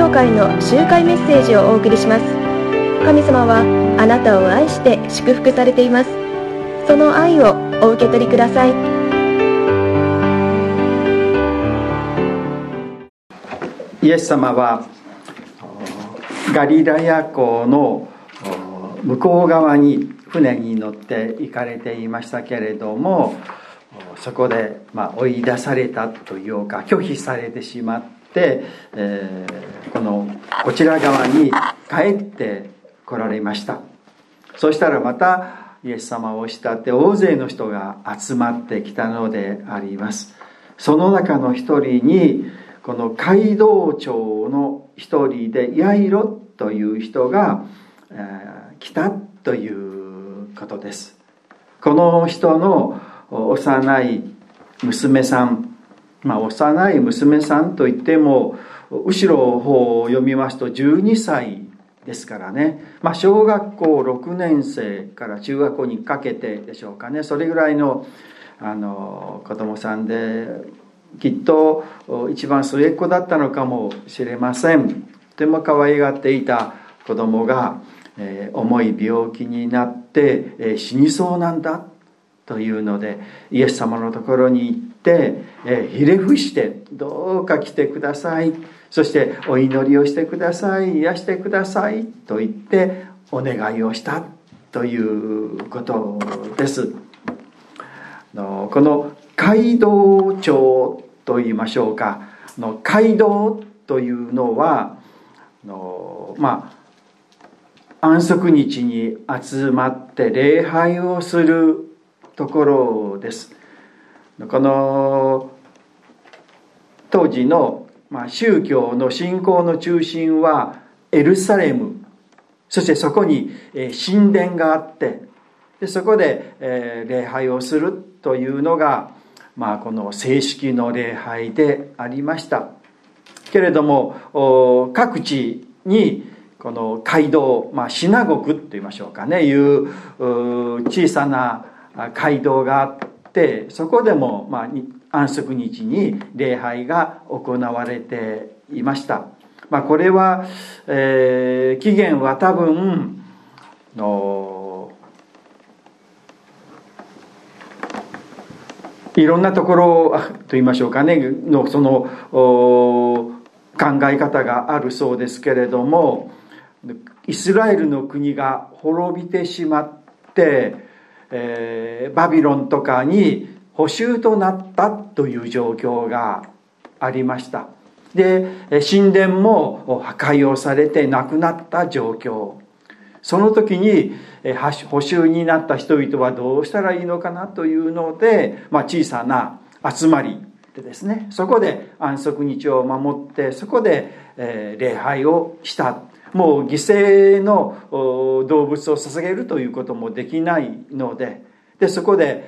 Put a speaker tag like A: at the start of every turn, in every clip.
A: 教会の集会メッセージをお送りします。神様はあなたを愛して祝福されています。その愛をお受け取りください。
B: イエス様はガリラヤ湖の向こう側に船に乗って行かれていましたけれども、そこで追い出されたというか拒否されてしまって、こちら側に帰って来られました。そしたらまたイエス様を慕って大勢の人が集まってきたのであります。その中の一人にこの街道長の一人でヤイロという人が来たということです。この人の幼い娘さん、幼い娘さんといっても後ろの方を読みますと12歳ですからね、小学校6年生から中学校にかけてでしょうかね、それぐらいの子供さんで、きっと一番末っ子だったのかもしれません。とても可愛がっていた子供が、重い病気になって、死にそうなんだというのでイエス様のところに行って、ひれ伏してどうか来てください、そしてお祈りをしてください、癒してくださいと言ってお願いをしたということです。この街道長と言いましょうか、街道というのは安息日に集まって礼拝をするところです。この当時の宗教の信仰の中心はエルサレム、そしてそこに神殿があって、でそこで礼拝をするというのがこの正式の礼拝でありました。けれども各地にこの街道、シナゴグと言いましょうかね、いう小さな街道があって、そこでも安息日に礼拝が行われていました。これは、起源は多分いろんなところと言いましょうかねのその考え方があるそうですけれども、イスラエルの国が滅びてしまって、バビロンとかに捕囚となったという状況がありました。で神殿も破壊をされてなくなった状況、その時に捕囚になった人々はどうしたらいいのかなというので、小さな集まりでですね、そこで安息日を守って、そこで礼拝をした。もう犠牲の動物を捧げるということもできないので、そこで、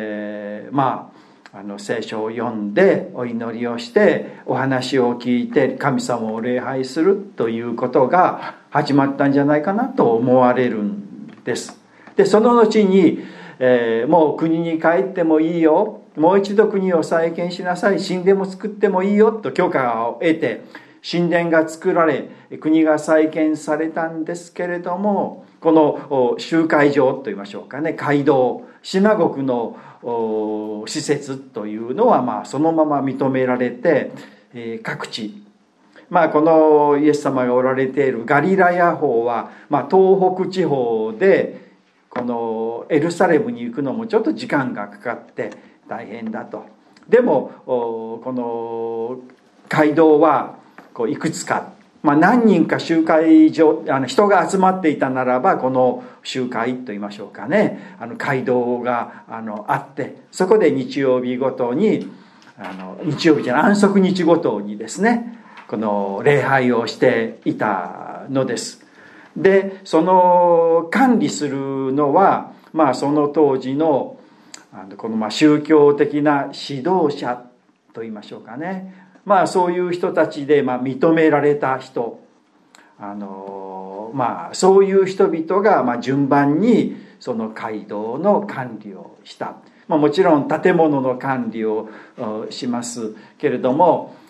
B: 聖書を読んでお祈りをしてお話を聞いて神様を礼拝するということが始まったんじゃないかなと思われるんです。でその後に、もう国に帰ってもいいよ、もう一度国を再建しなさい、神殿も作ってもいいよと許可を得て神殿が作られ国が再建されたんですけれども、この集会場といいましょうかね、街道、シナゴグの施設というのはそのまま認められて、各地、このイエス様がおられているガリラヤ方は、東北地方でこのエルサレムに行くのもちょっと時間がかかって大変だと。でもこの街道はいくつか、何人か集会所、人が集まっていたならばこの集会といいましょうかね、街道があって、そこで日曜日ごとに安息日ごとにですね、この礼拝をしていたのです。でその管理するのは、その当時のこの宗教的な指導者といいましょうかね、そういう人たちで認められた人、そういう人々が順番にその街道の管理をした。もちろん建物の管理をしますけれども、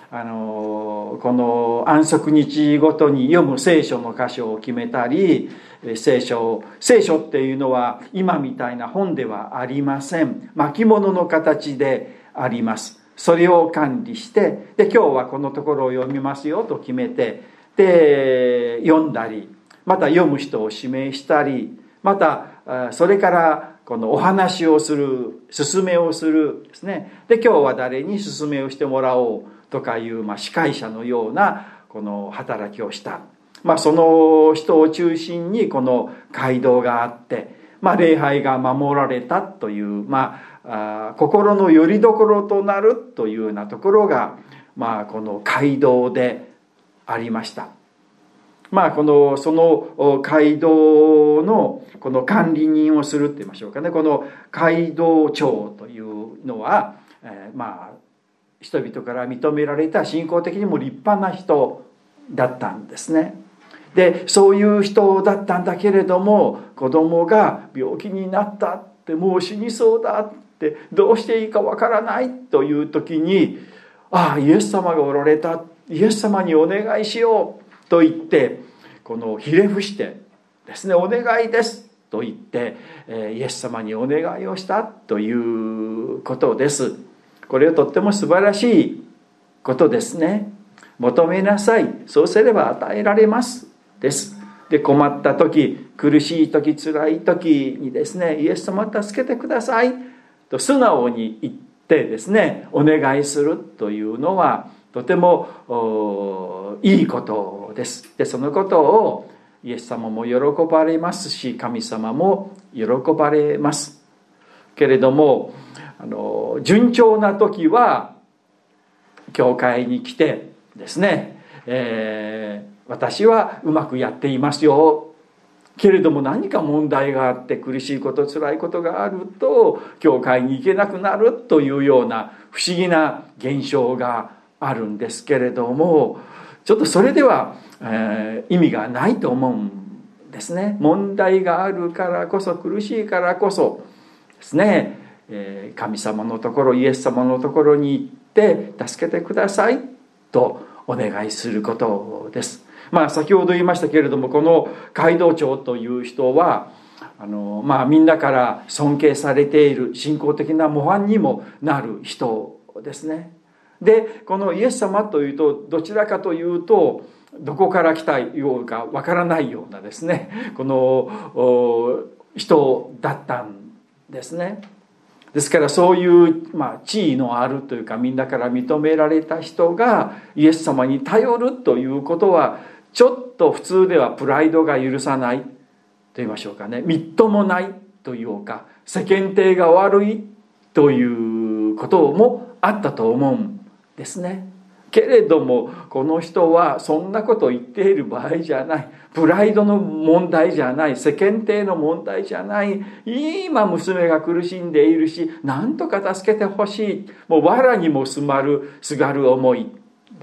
B: この安息日ごとに読む聖書の箇所を決めたり、聖書っていうのは今みたいな本ではありません。巻物の形であります。それを管理して、で今日はこのところを読みますよと決めて、で読んだり、また読む人を指名したり、またそれからこのお話をする、勧めをするですね。で今日は誰に勧めをしてもらおうとかいう、司会者のようなこの働きをした。その人を中心にこの街道があって、礼拝が守られたという、心の拠り所となるというようなところが、この街道でありました。その街道のこの管理人をするって言いましょうかね。この街道長というのは、人々から認められた信仰的にも立派な人だったんですね。でそういう人だったんだけれども、子供が病気になったって、もう死にそうだって、どうしていいかわからないという時に、イエス様がおられた、イエス様にお願いしようと言って、このひれ伏してですね、お願いですと言って、イエス様にお願いをしたということです。これはとっても素晴らしいことですね。求めなさい、そうすれば与えられますです。で困った時、苦しい時、辛い時にですね、イエス様助けてくださいと素直に言ってですね、お願いするというのはとてもいいことです。でそのことをイエス様も喜ばれますし、神様も喜ばれますけれども、順調な時は教会に来てですね、私はうまくやっていますよ、けれども何か問題があって苦しいこと、辛いことがあると教会に行けなくなるというような不思議な現象があるんですけれども、ちょっとそれでは、意味がないと思うんですね。問題があるからこそ、苦しいからこそですね、神様のところ、イエス様のところに行って助けてくださいとお願いすることです。先ほど言いましたけれども、この街道長という人はみんなから尊敬されている、信仰的な模範にもなる人ですね。でこのイエス様というと、どちらかというとどこから来たようかわからないようなですね、この人だったんですね。ですからそういう、地位のあるというか、みんなから認められた人がイエス様に頼るということは、ちょっと普通ではプライドが許さないと言いましょうかね、みっともないというか、世間体が悪いということもあったと思うんですね。けれどもこの人はそんなことを言っている場合じゃない。プライドの問題じゃない、世間体の問題じゃない。今娘が苦しんでいるし、なんとか助けてほしい、もう藁にもすがる思い。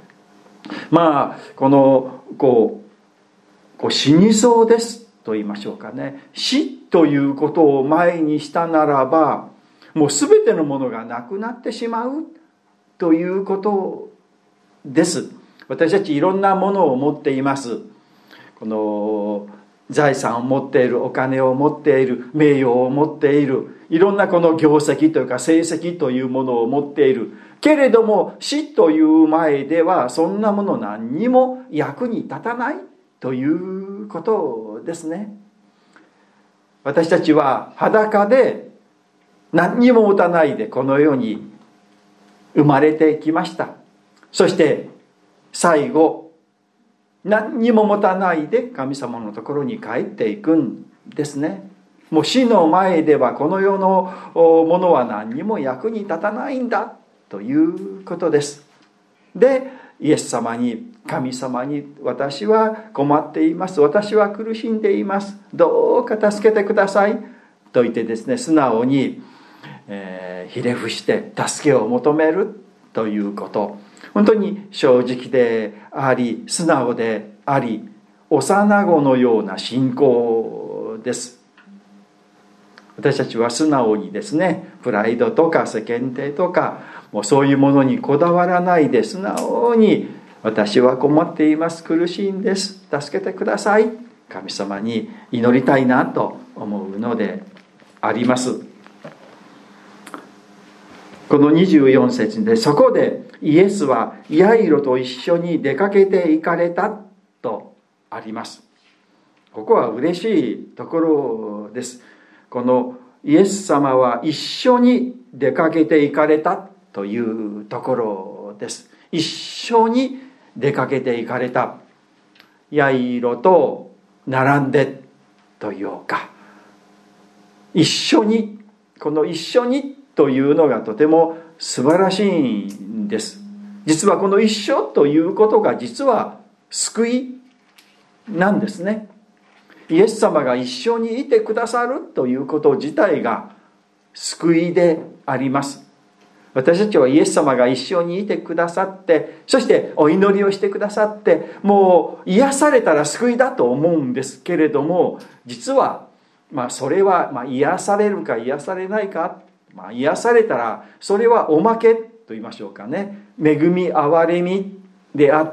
B: この死にそうですと言いましょうかね、死ということを前にしたならば、もう全てのものがなくなってしまうということです。私たちいろんなものを持っています。この財産を持っている、お金を持っている、名誉を持っている、いろんなこの業績というか成績というものを持っているけれども、死という前ではそんなもの何にも役に立たないということですね。私たちは裸で何にも持たないでこの世に生まれてきました。そして最後何にも持たないで神様のところに帰っていくんですね。もう死の前ではこの世のものは何にも役に立たないんだということです。でイエス様に、神様に、私は困っています、私は苦しんでいます、どうか助けてくださいと言ってですね、素直に、ひれ伏して助けを求めるということ、本当に正直であり、素直であり、幼子のような信仰です。私たちは素直にですね、 プライドとか世間体とかもうそういうものにこだわらないで、素直に私は困っています、苦しいんです、助けてください、神様に祈りたいなと思うのであります。この24節で、そこでイエスはヤイロと一緒に出かけて行かれたとあります。ここは嬉しいところです。このイエス様は一緒に出かけて行かれたというところです。一緒に出かけて行かれた。ヤイロと並んでというか、一緒に、この一緒にというのがとても素晴らしいんです。実はこの一緒ということが実は救いなんですね。イエス様が一緒にいてくださるということ自体が救いであります。私たちはイエス様が一緒にいてくださって、そしてお祈りをしてくださって、もう癒されたら救いだと思うんですけれども、実はそれは癒されるか癒されないか、癒されたらそれはおまけと言いましょうかね、恵み憐れみであって、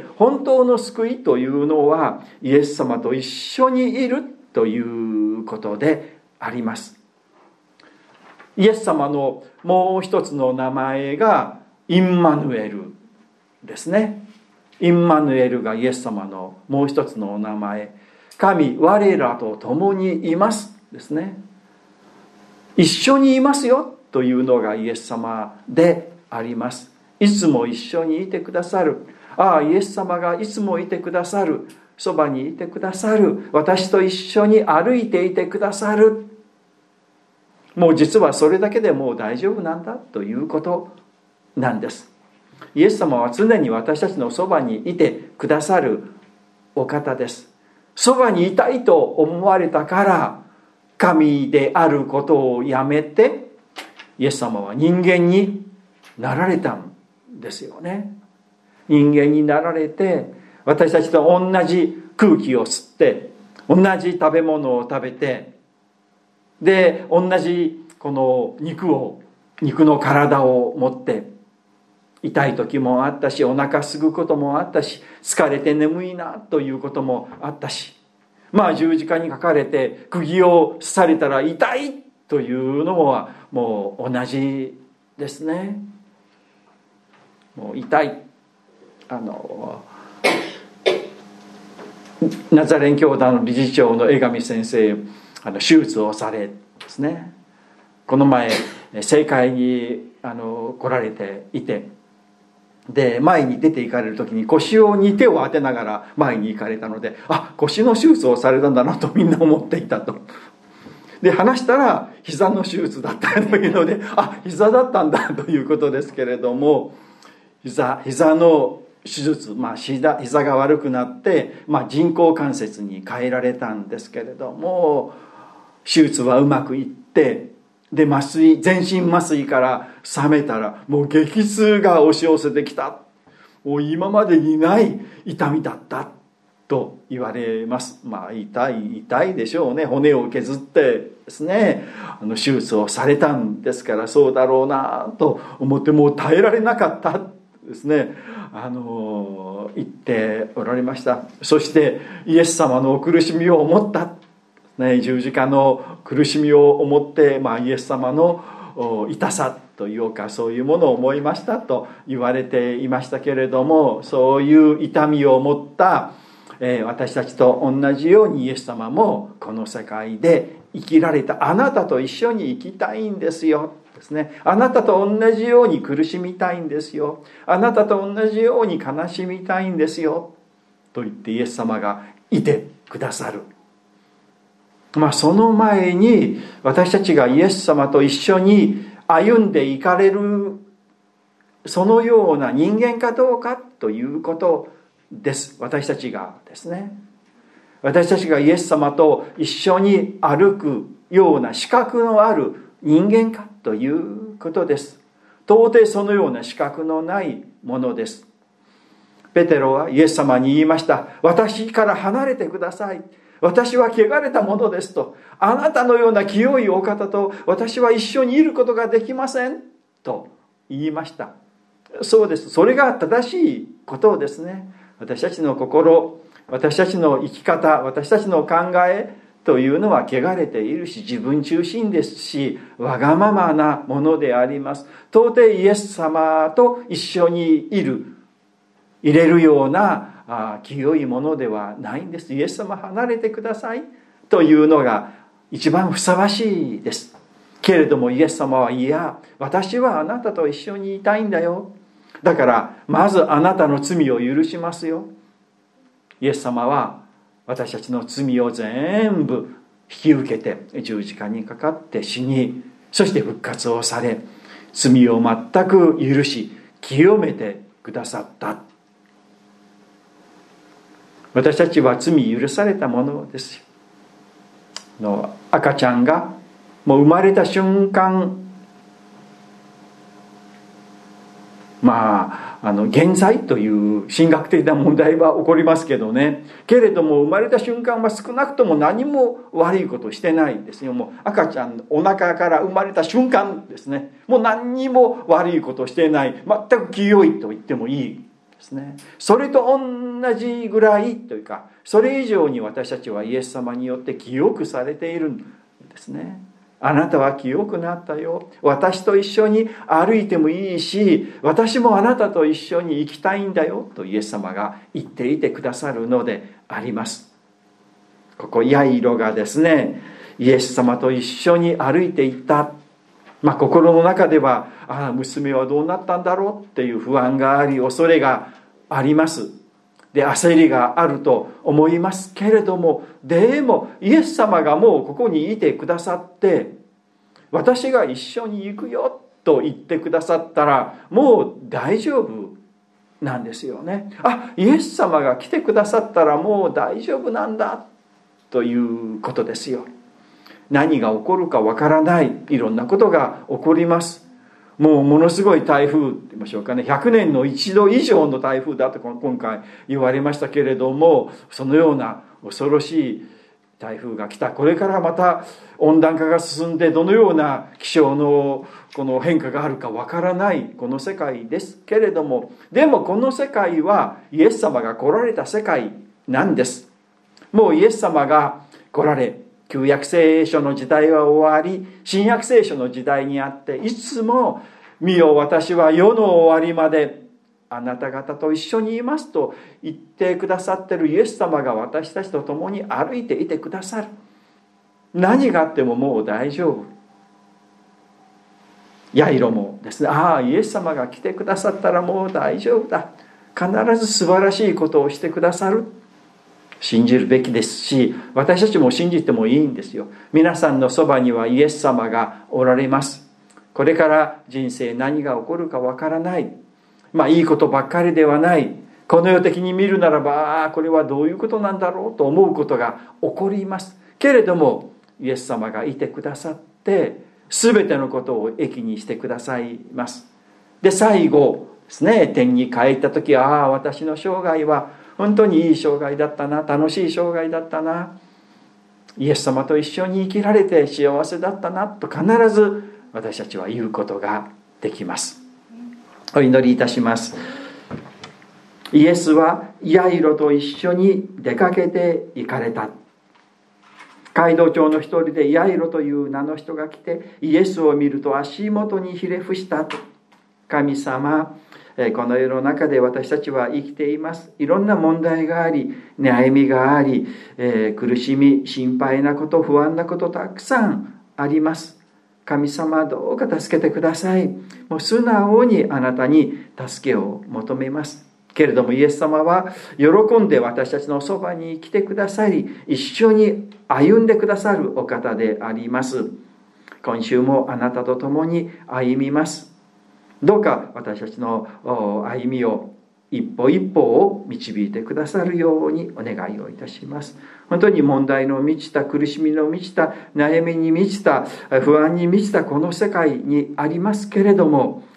B: 本当の救いというのはイエス様と一緒にいるということであります。イエス様のもう一つの名前がインマヌエルですね。インマヌエルがイエス様のもう一つのお名前。神我らと共にいますですね。一緒にいますよというのがイエス様であります。いつも一緒にいてくださる。イエス様がいつもいてくださる、そばにいてくださる、私と一緒に歩いていてくださる。もう実はそれだけでもう大丈夫なんだということなんです。イエス様は常に私たちのそばにいてくださるお方です。そばにいたいと思われたから神であることをやめてイエス様は人間になられたんですよね。人間になられて私たちと同じ空気を吸って同じ食べ物を食べて、で同じこの肉の体を持って、痛い時もあったし、お腹すくこともあったし、疲れて眠いなということもあったし、十字架にかかれて釘を刺されたら痛いというのももう同じですね。もう痛い。ナザレン教団の理事長の江上先生、手術をされですね、この前政界に来られていて、で前に出て行かれる時に腰に手を当てながら前に行かれたので、腰の手術をされたんだなとみんな思っていたと。で話したら膝の手術だったというので、膝だったんだということですけれども、膝の手術、膝が悪くなって、人工関節に変えられたんですけれども、手術はうまくいって、で全身麻酔から覚めたらもう激痛が押し寄せてきた、もう今までにない痛みだったと言われます。痛いでしょうね。骨を削ってですね手術をされたんですから、そうだろうなと思って、もう耐えられなかったですね言っておられました。そしてイエス様の苦しみを思った、十字架の苦しみを思って、イエス様の痛さというか、そういうものを思いましたと言われていましたけれども、そういう痛みを持った私たちと同じようにイエス様もこの世界で生きられた。あなたと一緒に生きたいんですよですね。あなたと同じように苦しみたいんですよ。あなたと同じように悲しみたいんですよと言ってイエス様がいてくださる。その前に私たちがイエス様と一緒に歩んでいかれる、そのような人間かどうかということです。私たちがですね、私たちがイエス様と一緒に歩くような資格のある人間かということです。到底そのような資格のないものです。ペテロはイエス様に言いました。私から離れてください。 私は汚れたものですと、あなたのような清いお方と私は一緒にいることができませんと言いました。そうです。それが正しいことですね。私たちの心、私たちの生き方、私たちの考えというのは汚れているし、自分中心ですし、わがままなものであります。到底イエス様と一緒に入れるような清いものではないんです。イエス様離れてくださいというのが一番ふさわしいです。けれどもイエス様は、いや、私はあなたと一緒にいたいんだよ。だからまずあなたの罪を許しますよ。イエス様は私たちの罪を全部引き受けて十字架にかかって死に、そして復活をされ、罪を全く許し清めてくださった。私たちは罪許されたものですよ。赤ちゃんがもう生まれた瞬間、現在という神学的な問題は起こりますけどね。けれども生まれた瞬間は少なくとも何も悪いことしてないんですよ。もう赤ちゃんお腹から生まれた瞬間ですね。もう何にも悪いことしてない、全く清いと言ってもいいですね。それと同じぐらいというか、それ以上に私たちはイエス様によって清くされているんですね。あなたは清くなったよ。私と一緒に歩いてもいいし、私もあなたと一緒に生きたいんだよとイエス様が言っていてくださるのであります。ここヤイロがですね、イエス様と一緒に歩いていった。心の中では、娘はどうなったんだろうっていう不安があり、恐れがあります。で、焦りがあると思いますけれども、でもイエス様がもうここにいてくださって、私が一緒に行くよと言ってくださったらもう大丈夫なんですよね。イエス様が来てくださったらもう大丈夫なんだということですよ。何が起こるかわからない、いろんなことが起こります。もうものすごい台風って言いましょうかね、100年の一度以上の台風だと今回言われましたけれども、そのような恐ろしい台風が来た。これからまた温暖化が進んで、どのような気象のこの変化があるかわからないこの世界ですけれども、でもこの世界はイエス様が来られた世界なんです。もうイエス様が来られ、旧約聖書の時代は終わり、新約聖書の時代にあって、いつも見よ私は世の終わりまであなた方と一緒にいますと言ってくださっているイエス様が私たちと共に歩いていてくださる。何があってももう大丈夫。ヤイロもですね、イエス様が来てくださったらもう大丈夫だ、必ず素晴らしいことをしてくださる、信じるべきですし、私たちも信じてもいいんですよ。皆さんのそばにはイエス様がおられます。これから人生何が起こるかわからない、いいことばっかりではない、この世的に見るならばこれはどういうことなんだろうと思うことが起こりますけれども、イエス様がいてくださって全てのことを益にしてくださいます。で、最後ですね、天に帰った時、私の生涯は本当にいい生涯だったな、楽しい生涯だったな、イエス様と一緒に生きられて幸せだったなと必ず私たちは言うことができます。お祈りいたします。イエスはヤイロと一緒に出かけて行かれた。街道長の一人でヤイロという名の人が来て、イエスを見ると足元にひれ伏したと。神様、この世の中で私たちは生きています。いろんな問題があり、悩みがあり、苦しみ、心配なこと、不安なことたくさんあります。神様、どうか助けてください。もう素直にあなたに助けを求めます。けれどもイエス様は喜んで私たちのそばに来てくださり、一緒に歩んでくださるお方であります。今週もあなたと共に歩みます。どうか私たちの歩みを一歩一歩を導いてくださるようにお願いをいたします。本当に問題の満ちた、苦しみの満ちた、悩みに満ちた、不安に満ちたこの世界にありますけれども、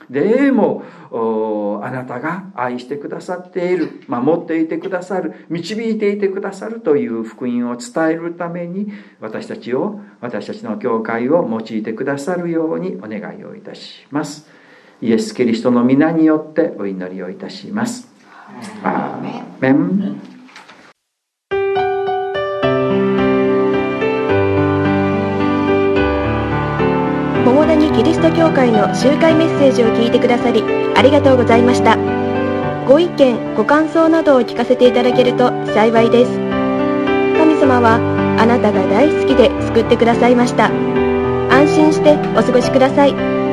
B: でもあなたが愛してくださっている、守っていてくださる、導いていてくださるという福音を伝えるために、私たちの教会を用いてくださるようにお願いをいたします。イエス・キリストの皆によってお祈りをいたします。アーメン。
A: 桃谷キリスト教会の集会メッセージを聞いてくださりありがとうございました。ご意見ご感想などを聞かせていただけると幸いです。神様はあなたが大好きで救ってくださいました。安心してお過ごしください。